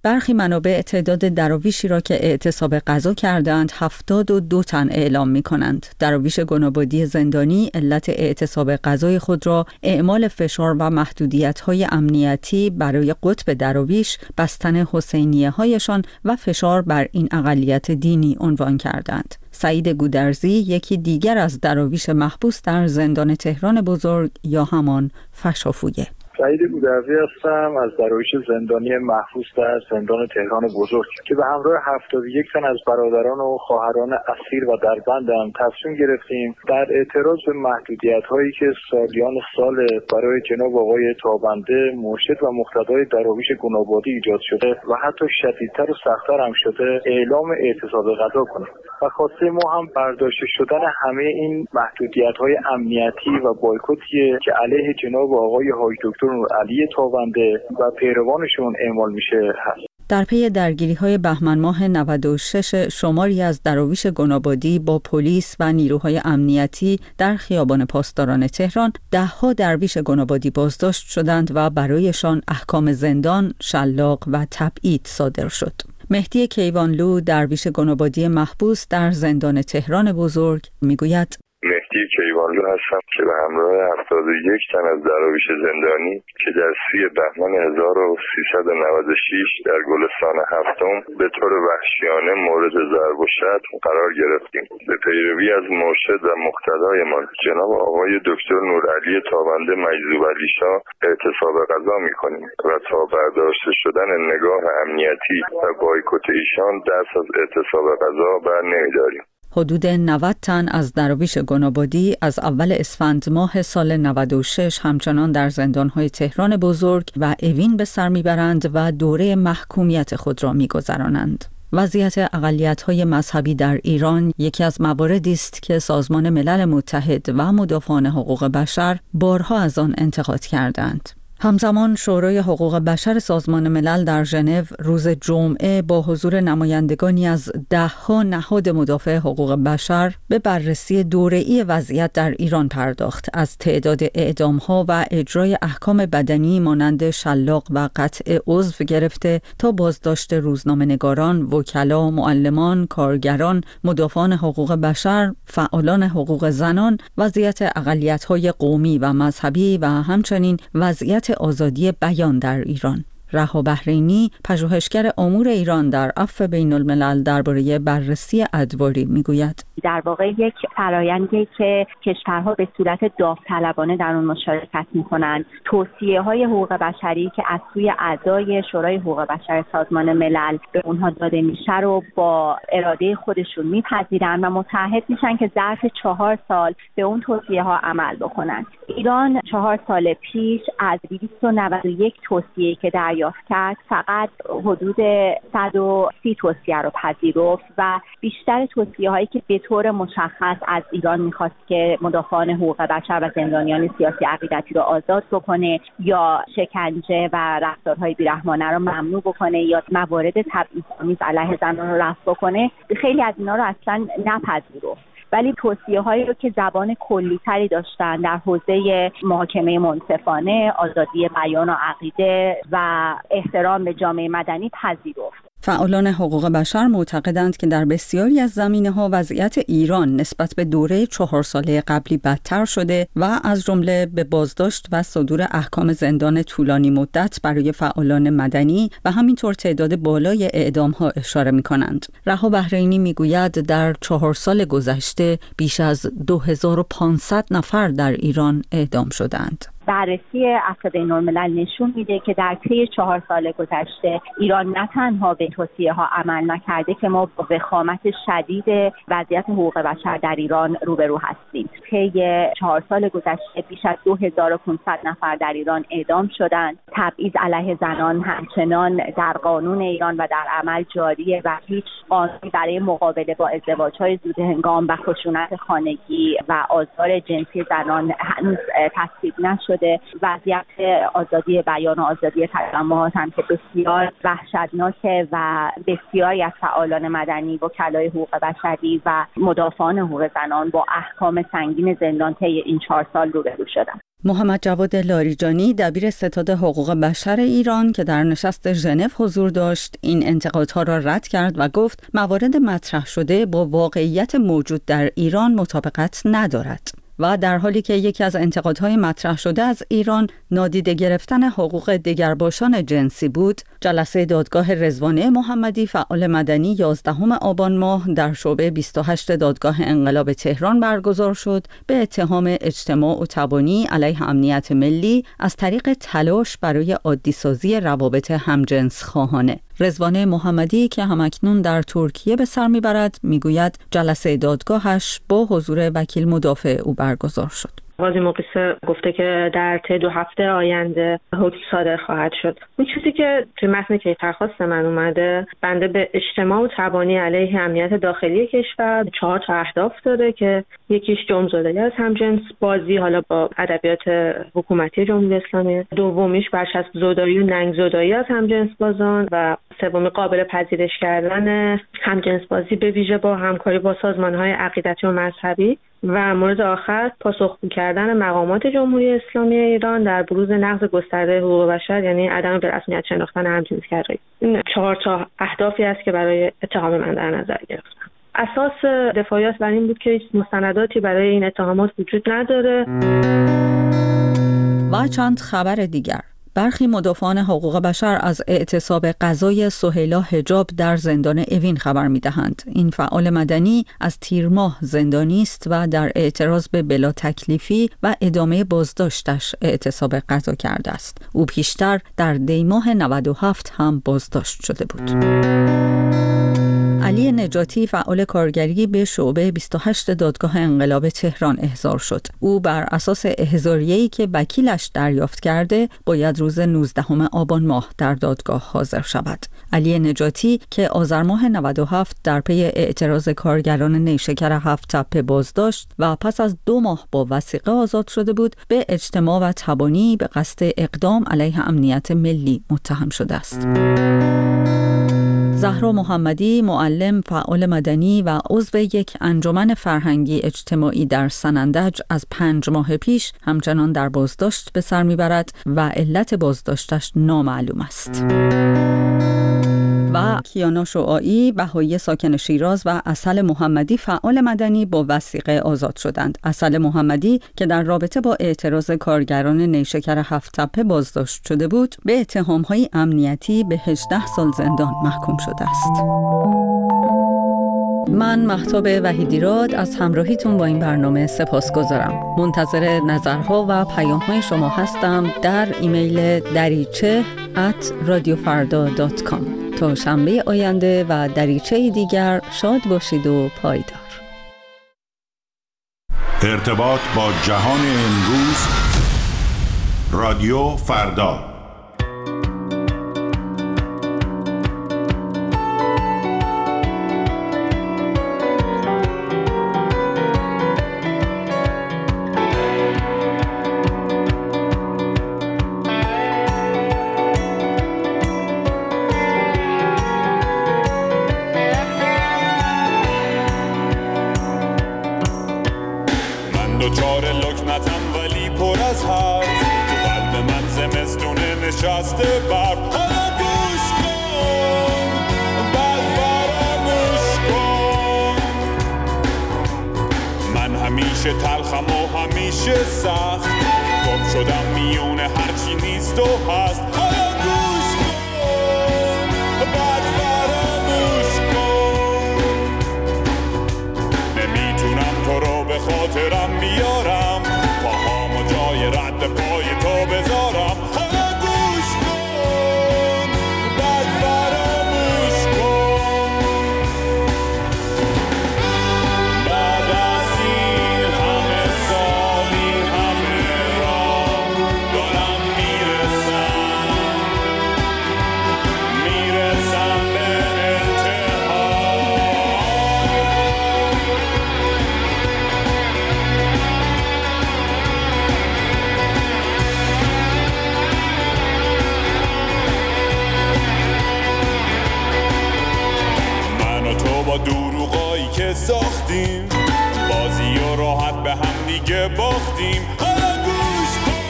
برخی منابع تعداد دراویشی را که اعتصاب غذا کردند هفتاد و دو تن اعلام می کنند. دراویش گنابادی زندانی علت اعتصاب غذای خود را اعمال فشار و محدودیت‌های امنیتی برای قطب دراویش، بستن حسینیه هایشان و فشار بر این اقلیت دینی عنوان کردند. سعید گودرزی یکی دیگر از دراویش محبوس در زندان تهران بزرگ یا همان فشافویه. سعید گودرزی هستم از دراویش زندانی محبوس در زندان تهران بزرگ که به همراه هفتاد و یک تن از برادران و خواهران اسیر و در بندم تصمیم گرفتیم در اعتراض به محدودیت‌هایی که سالیان سال برای جناب آقای تابنده مرشد و مقتدای دراویش گنابادی ایجاد شده و حتی شدیدتر و سخت‌تر هم شده اعلام اعتصاب غذا کنیم و خواسته ما هم برداشته شدن همه این محدودیت‌های امنیتی و بایکوتیه که علیه جناب آقای حاج دکتر علی تابنده و پیروانشون اعمال میشه هست. در پی درگیری‌های بهمن ماه نود و شش شماری از دراویش گنابادی با پلیس و نیروهای امنیتی در خیابان پاسداران تهران ده‌ها درویش گنابادی بازداشت شدند و برایشان احکام زندان، شلاق و تبعید صادر شد. مهدی کیوانلو درویش گنابادی محبوس در زندان تهران بزرگ میگوید مهدی کیوانلو هستم که به همراه هفتاد و یک تن از دراویش زندانی که در سی بهمن هزار و سیصد و نود و شش در گلستان هفتم به طور وحشیانه مورد ضرب و شتم قرار گرفتیم. به پیروی از مرشد و مقتدایمان جناب آقای دکتر نورعلی تابنده مجذوب علی شاه اعتصاب غذا می‌کنیم و تا برداشته شدن نگاه امنیتی و بایکوت ایشان دست از اعتصاب غذا بر نمی‌داریم. حدود نود تن از دراویش گنابادی از اول اسفند ماه سال نود و شش همچنان در زندان‌های تهران بزرگ و اوین به سر میبرند و دوره محکومیت خود را میگذرانند. وضعیت اقلیت‌های مذهبی در ایران یکی از مواردی است که سازمان ملل متحد و مدافعان حقوق بشر بارها از آن انتقاد کردند. همزمان شورای حقوق بشر سازمان ملل در ژنو روز جمعه با حضور نمایندگانی از ده‌ها نهاد مدافع حقوق بشر به بررسی دوره‌ای وضعیت در ایران پرداخت، از تعداد اعدام‌ها و اجرای احکام بدنی مانند شلاق و قطع عضو گرفته تا بازداشت روزنامه‌نگاران، وکلا، معلمان، کارگران، مدافعان حقوق بشر، فعالان حقوق زنان، وضعیت اقلیت‌های قومی و مذهبی و همچنین وضعیت آزادی بیان در ایران. رها بحرینی، پژوهشگر امور ایران در عفو بین الملل درباره بررسی ادواری میگوید در واقع یک فرآیندی که کشورها به صورت داوطلبانه در اون مشارکت میکنن، توصیه های حقوق بشری که از سوی اعضای شورای حقوق بشر سازمان ملل به اونها داده میشه رو با اراده خودشون میپذیرن و متعهد میشن که ظرف چهار سال به اون توصیه ها عمل بکنن. ایران چهار سال پیش از دویست و نود و یک توصیه که دریافت کرد فقط حدود صد و سی توصیه رو پذیرفت و بیشتر توصیه هایی که به طور مشخص از ایران میخواست که مدافعان حقوق بشر و زندانیان سیاسی عقیدتی رو آزاد بکنه یا شکنجه و رفتارهای بیرحمانه رو ممنوع بکنه یا موارد تبعیض‌آمیز علیه زنان رو رفع بکنه، خیلی از اینا رو اصلا نپذیرفت. ولی توصیه هایی رو که زبان کلی تری داشتن در حوزه محاکمه منصفانه، آزادی بیان و عقیده و احترام به جامعه مدنی پذیرفت. فعالان حقوق بشر معتقدند که در بسیاری از زمینه‌ها وضعیت ایران نسبت به دوره چهار ساله قبلی بدتر شده و از جمله به بازداشت و صدور احکام زندان طولانی مدت برای فعالان مدنی و همینطور تعداد بالای اعدام‌ها اشاره می‌کنند. رها بحرینی می‌گوید در چهار سال گذشته بیش از دو هزار و پانصد نفر در ایران اعدام شدند. بررسی عفو بین الملل نشون میده که در طی چهار سال گذشته ایران نه تنها به توصیه ها عمل نکرده که ما با وخامت شدید وضعیت حقوق بشر در ایران روبرو هستیم. طی چهار سال گذشته بیش از دو هزار و پانصد نفر در ایران اعدام شدند. تبعیض علیه زنان همچنان در قانون ایران و در عمل جاریه و هیچ قانونی برای مقابله با ازدواج‌های زود هنگام و خشونت خانگی و آزار جنسی زنان هنوز تصویب نشده. وضعیت آزادی بیان و آزادی تجمعات هم که بسیار وحشتناکه و بسیاری از فعالان مدنی، وکلای حقوق بشری و مدافعان حقوق زنان با احکام سنگین زندان طی این چهار سال روبرو شدن. محمد جواد لاریجانی دبیر ستاد حقوق بشر ایران که در نشست ژنو حضور داشت این انتقادها را رد کرد و گفت موارد مطرح شده با واقعیت موجود در ایران مطابقت ندارد. و در حالی که یکی از انتقادهای مطرح شده از ایران نادیده گرفتن حقوق دگرباشان جنسی بود، جلسه دادگاه رضوانه محمدی فعال مدنی یازدهم آبان ماه در شعبه بیست و هشت دادگاه انقلاب تهران برگزار شد به اتهام اجتماع و تبانی علیه امنیت ملی از طریق تلاش برای عادی‌سازی روابط همجنس خواهانه. رضوانه محمدی که همکنون در ترکیه به سر میبرد میگوید جلسه دادگاهش با حضور وکیل مدافع او برگزار شد. قاضی مقیسه گفته که در طی دو هفته آینده حکم صادر خواهد شد. این چیزی که توی متن کیفرخواست من اومده، بنده به اجتماع و تبانی علیه امنیت داخلی کشور چهار تا اهداف داره که یکیش جرم‌زدایی از همجنس بازی، حالا با ادبیات حکومتی جمهوری اسلامی، دومیش برچسب زدایی و ننگ زدایی از همجنس بازان و سومی قابل پذیرش کردن همجنس بازی به ویژه با همکاری با سازمان‌های عقیدتی و مذهبی و مورد آخر پاسخگو کردن مقامات جمهوری اسلامی ایران در بروز نقض گسترده حقوق بشر، یعنی عدم به رسمیت شناختن همجنسگرایی. این چهار تا اهدافی است که برای اتهام من در نظر گرفتم. اساس دفاعیات بر این بود که مستنداتی برای این اتهامات وجود نداره. و چند خبر دیگر. برخی مدافعان حقوق بشر از اعتصاب قضای سهیلا حجاب در زندان اوین خبر می‌دهند. این فعال مدنی از تیر ماه زندانی است و در اعتراض به بلا تکلیفی و ادامه بازداشتش اعتصاب قضا کرده است. او پیشتر در دی ماه نود و هفت هم بازداشت شده بود. علی نجاتی فعال کارگری به شعبه بیست و هشت دادگاه انقلاب تهران احضار شد. او بر اساس احضاریه‌ای که وکیلش دریافت کرده باید روز نوزدهم آبان ماه در دادگاه حاضر شود. علی نجاتی که آذر ماه نود و هفت در پی اعتراض کارگران نیشکر هفت تپه بازداشت و پس از دو ماه با وثیقه آزاد شده بود، به اجتماع و تبانی به قصد اقدام علیه امنیت ملی متهم شده است. زهرا محمدی معلم، فعال مدنی و عضو یک انجمن فرهنگی اجتماعی در سنندج از پنج ماه پیش همچنان در بازداشت به سر میبرد و علت بازداشتش نامعلوم است. و کیانا شعاعی، بهایی ساکن شیراز و اصل محمدی فعال مدنی با وثیقه آزاد شدند. اصل محمدی که در رابطه با اعتراض کارگران نیشکر هفت تپه بازداشت شده بود، به اتهام‌های امنیتی به هجده سال زندان محکوم شده است. من مهتاب وحیدیراد از همراهیتون با این برنامه سپاسگزارم. منتظر نظرها و پیام‌های شما هستم در ایمیل دریچه ات رادیو فردا دات کام. تا شنبه آینده و دریچه دیگر شاد باشید و پایدار. ارتباط با جهان امروز، رادیو فردا. دوچار لکنتم ولی پر از حرف، تو قلب من زمستونه نشسته برف. حالا گوش کن بعد فراموش کن، من همیشه تلخم و همیشه سخت، گم شدم میونه هرچی نیست و هست. حالا گوش کن بعد فراموش کن، نمیتونم تو رو به خاطرم بیارم، پاهامو جای رد پای تو بذارم. حالا گوش کن بعد فراموش کن، بعد از این همه سال این همه راه دارم میرسم، میرسم به انتها. با دروغایی که ساختیم، بازی و راحت به هم دیگه باختیم. حالا گوش کن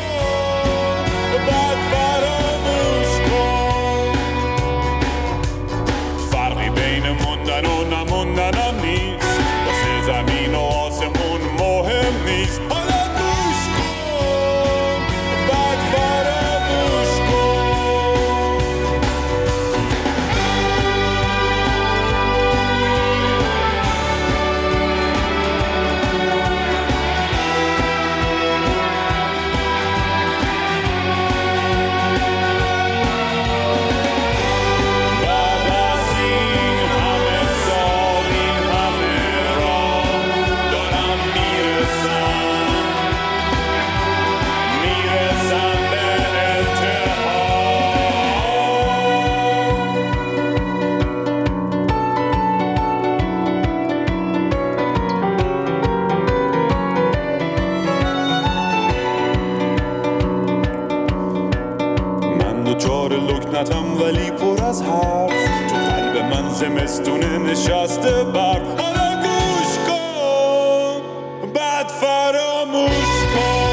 ولی پر از حرف. تو قلب من زمستونه نشسته برف. حالا گوش کن بعد فراموش کن.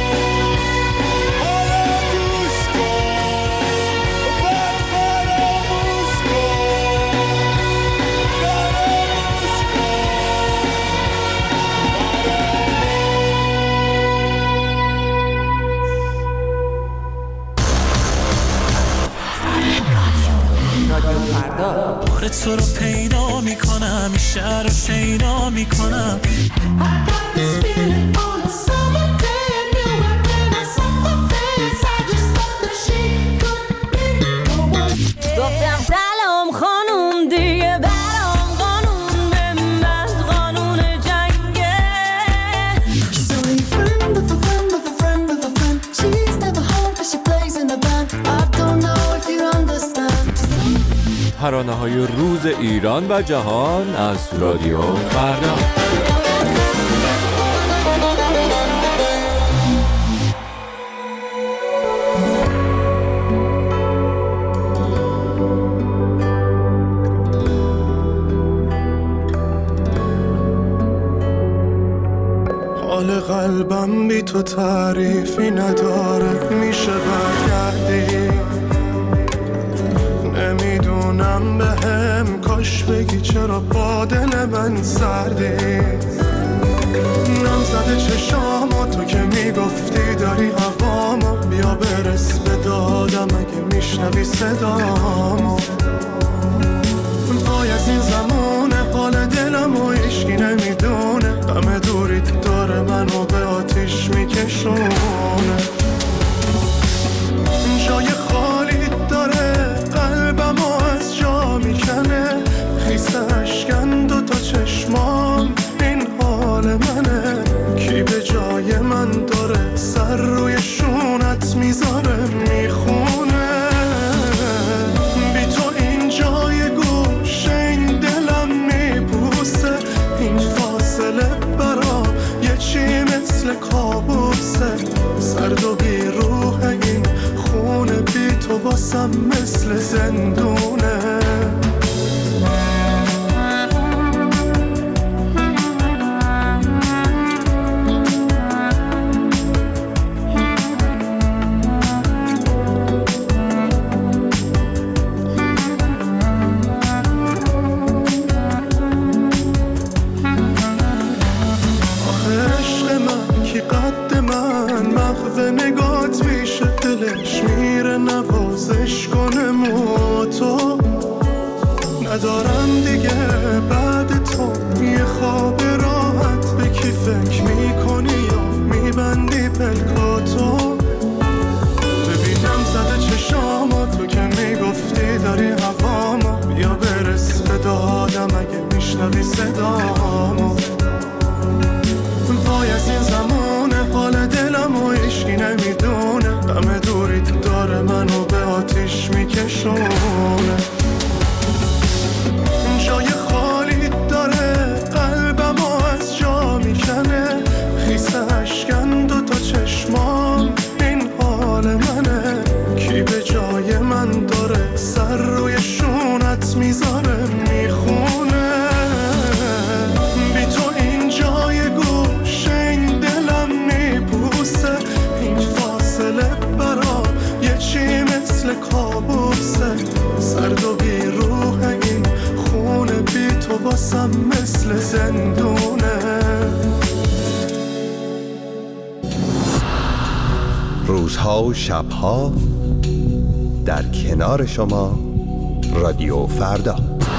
بار تو رو پیدا میکنم، این شهر رو شیدا میکنم. گفتم سلام خانوم دیگه برام قانون به من قانون جنگه. She's only a friend of a friend of a friend of a friend. She's never home but she plays in the band. I don't know if you understand. ترانه‌های روز ایران و جهان از رادیو فردا. حال قلبم بی تو تعریفی نداره، میشه برگردی؟ نمیدونم به هم کاش بگی چرا با دل من سردی. نم زده چشامو تو که میگفتی داری هوامو، بیا برس به دادم اگه میشنوی صدامو. وای از این زمونه حال دلمو هیچکی نمیدونه، غم دوریت داره منو به آتیش میکشونه. جای خالی داره قلبمو از جا میکنه، خیس اشکن دو تا چشمام این حال منه. کی به جای من داره سر روی شونت میذاره میخونه. بی تو این جای گوشه این دلم میبوسه، این فاصله برام یه چی مثل کابوسه. سرد و بی روح این خونه بی تو واسم مثل زندونه. ندارم دیگه بعد تو یه خواب راحت، به کی فکر میکنی یا میبندی پلکاتو. ببینم زده چشامو تو که میگفتی داری هوامو، بیا برس به دادم اگه میشنوی صدامو. وای از این زمونه حال دلمو هیچکی نمیدونه، غم دوریت داره منو به آتیش میکشونه. جای خالی داره قلبمو از جا میکنه، خیس اشکن دو تا چشمام این حال منه. کی به جای من داره سر روی شونت میذاره میخونه. بی تو این جای گوشه این دلم میبوسه، این فاصله برام یه چی مثل کابوسه. سرد و بی روح این خونه بی تو واسم مثل زندونه. روزها و شبها در کنار شما رادیو فردا.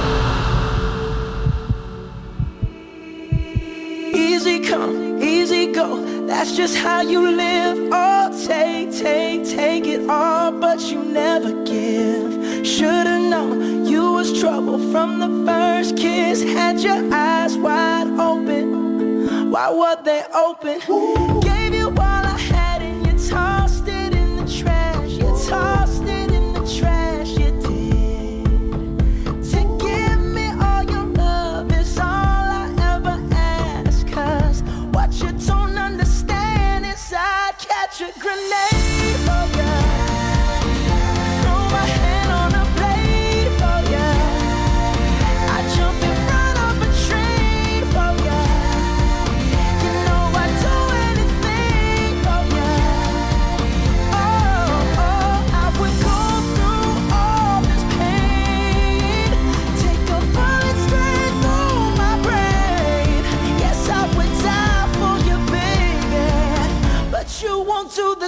Easy come, easy go, that's just how you live. Oh, take, take, take it all, but you never give. Should've known you was trouble from the first kiss. Had your eyes wide open, why were they open? Gave you all I had and you tossed it in the trash. You tossed it in the trash, you did. To give me all your love is all I ever ask. Cause what you don't understand is I'd catch a grenade for you. Throw my hand on a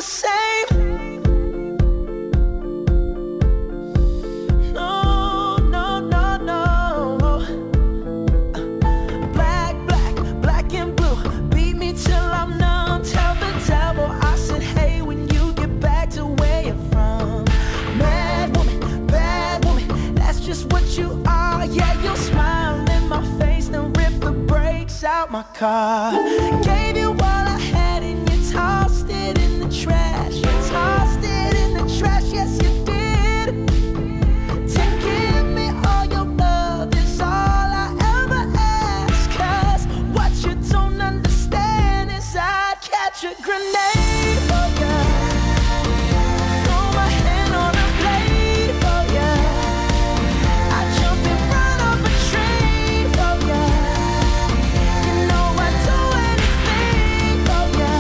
same. No, no, no, no. Black, black, black and blue. Beat me till I'm numb. Tell the devil I said, hey, when you get back to where you're from. Mad woman, bad woman, that's just what you are. Yeah, you'll smile in my face, then rip the brakes out my car. Gave you all I had and you tossed it in the trash. You tossed it in the trash, yes you did. To give me all your love is all I ever ask. Cause what you don't understand is I'd catch a grenade for ya. Throw my hand on a blade for ya. I'd jump in front of a train for ya. You know I'd do anything for ya.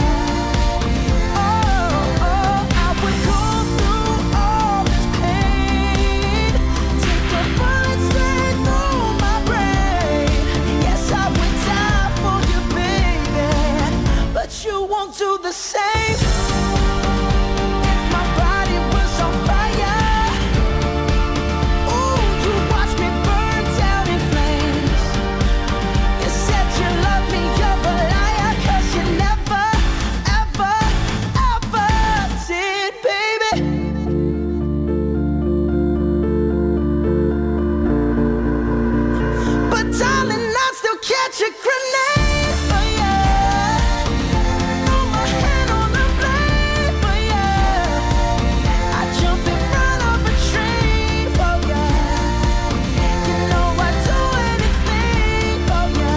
Oh, oh, I would go through all this pain. Take a bullet straight through my brain. Yes, I would die for you, baby. But you won't do the same. If my body was on fire, ooh, you watch me burn down in flames. You said you love me, you're a liar, cause you never, ever, ever did, baby. But darling, I'd still catch a grenade for ya. Throw my hand on the blade for ya. I'd jump in front of a train for ya. You know I'd do anything for ya.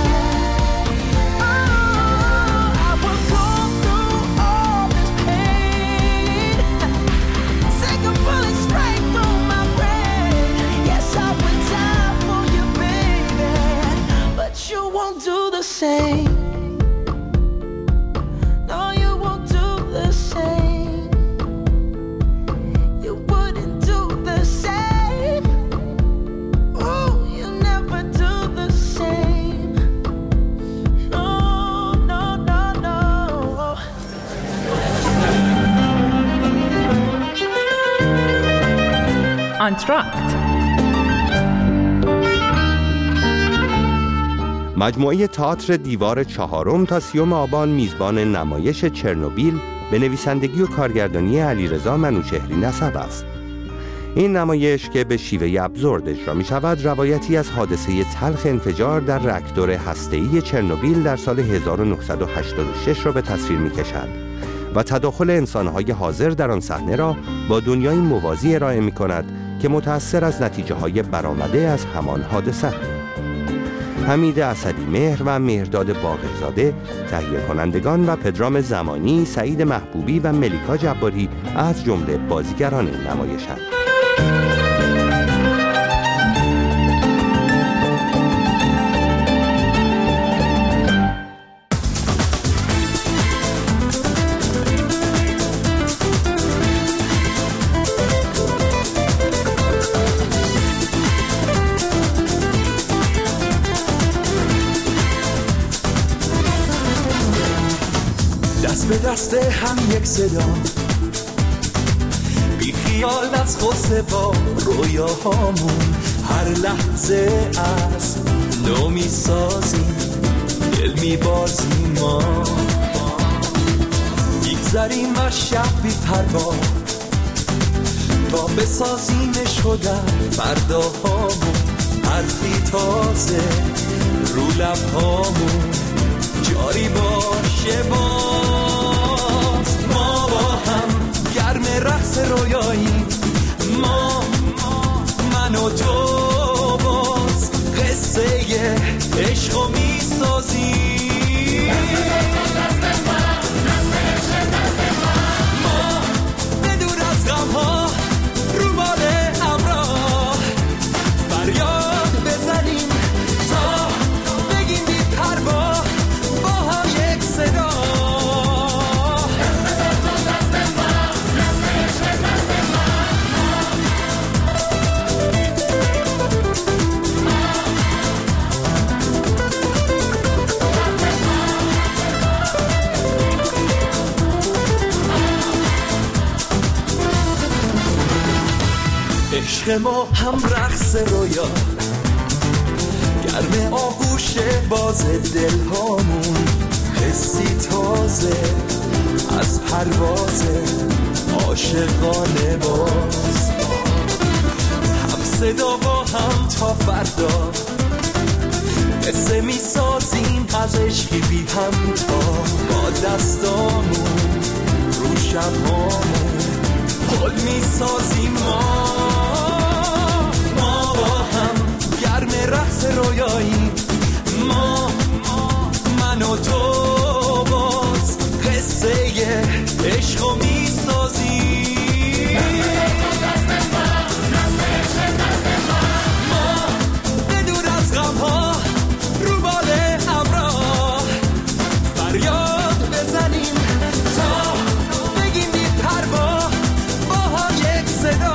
Oh, I would go through all this pain. Take a bullet straight through my brain. Yes, I would die for you, baby. But you won't do the same. No, you won't do the same. You wouldn't do the same. Oh, you never do the same. No, no, no, no. آنتراکت. مجموعه تئاتر دیوار چهارم تا سیوم آبان میزبان نمایش چرنوبیل به نویسندگی و کارگردانی علیرضا منوچهری نسب است. این نمایش که به شیوه ابزورد اجرا می شود روایتی از حادثه تلخ انفجار در راکتور هسته‌ای چرنوبیل در سال هزار و نهصد و هشتاد و شش را به تصویر می کشد و تداخل انسانهای حاضر در آن صحنه را با دنیای موازی ارائه می کند که متأثر از نتیجه های برآمده از همان حادثه. حمید اسدی مهر و مهرداد باقرزاده تهیه کنندگان و پدرام زمانی، سعید محبوبی و ملیکا جباری از جمله بازیگران نمایشند. به دست هم یک صدا، بی خیال از خود با رویاهامون هر لحظه از نو می سازیم، دل می بازیم، ما میگذریم و شب بی پروا تا بسازیمش خودم فرداهامون، حرفی تازه رو لبهامون جاری باشه باز. ما با هم گرم رقص رویایی، ما من و تو باز قصه عشقو میسازیم. ما بدون از غمها رو بال امراه فریاد بزنیم تا بگیم بی پروا عشق ما هم رقص رویا، گرم آغوش باز دل هامون، حسی تازه از پرواز عاشقانه باز، هم صدا با هم تا فردا، قصه می سازیم از عشقی بی هم تا با دستامون رو شبهامون پل می سازیم ما ما با هم گرم رقص رویایی، ما من و تو باز قصه عشقو می سازیم، ما بدون از غمها رو باله همراه فریاد بزنیم تا بگیم بی پروا با هم یک صدا،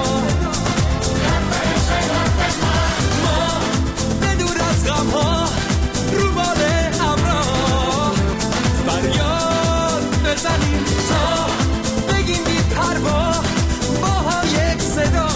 ما بدون از غمها رو باله همراه فریاد بزنیم تا بگیم بی پروا با هم یک صدا.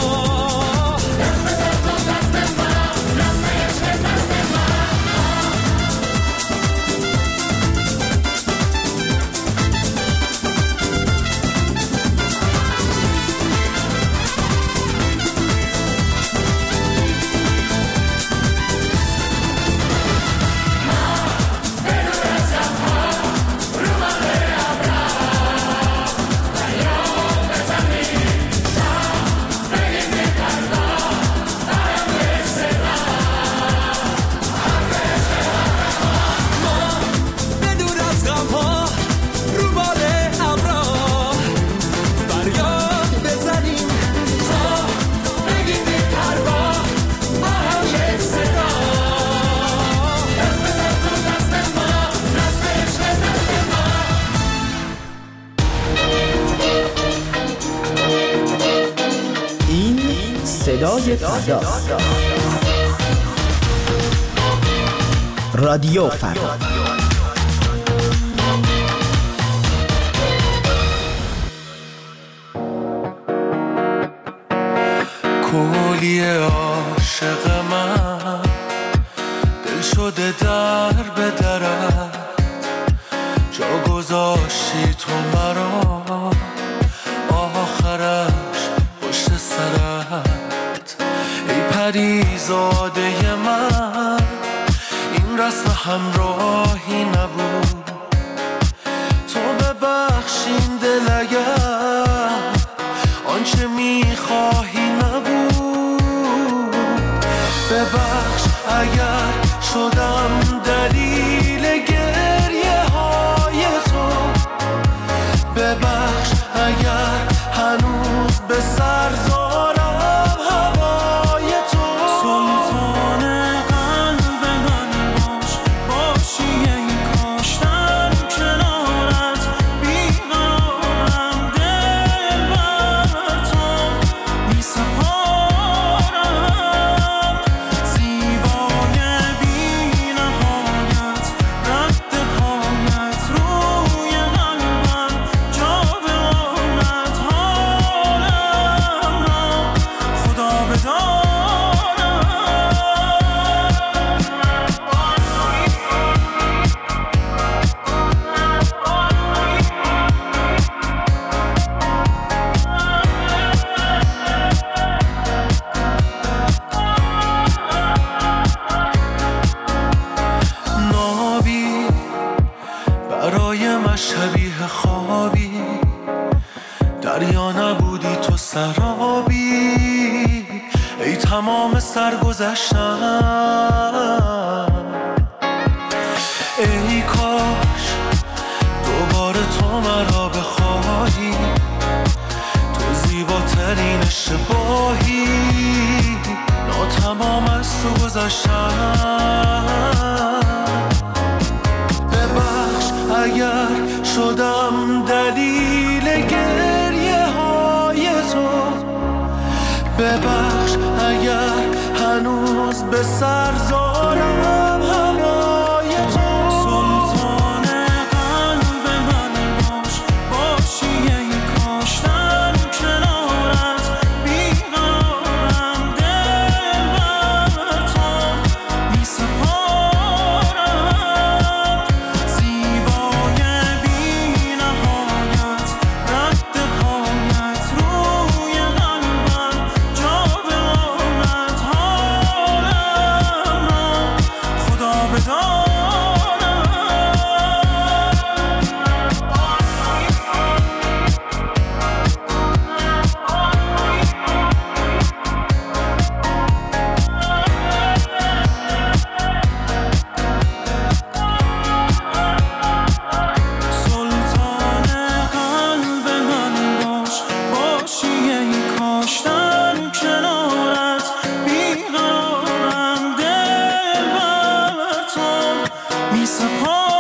صدای فردا، رادیو فردا. کولی عاشق من دل شده در به درت، جا گذاشتی تو مرا آخرش پشت سرت، ای پریزاده من این رسم همراهی نبود، تو ببخشین دل اگر آنچه میخواهی نبود، ببخش اگر شدم دلیل گریه های تو، ببخش اگر هنوز به سر دارم هوای تو، سلطان قلب من باش، باشی ای کاشتن کنارت، بیقرارم دل بر تو می سپارم، زیبای بی نهایت رد پایت روی قلبم جا بماند، حالم را خدا بداند. نابی برای من شبیه خوابی، دریا نبودی تو سرابی، ای تمام سرگذشتم، ای کاش دوباره تو مرا بخواهی، تو زیباترین اشتباهی، ناتمام از تو گذشتم، ببخش اگر شدم دلیل گریه های تو، ببخش اگر هنوز به سر دارم هوای تو، سلطان قلب من باش، باشی ای کاشتن کنارت، بیقرارم سپاه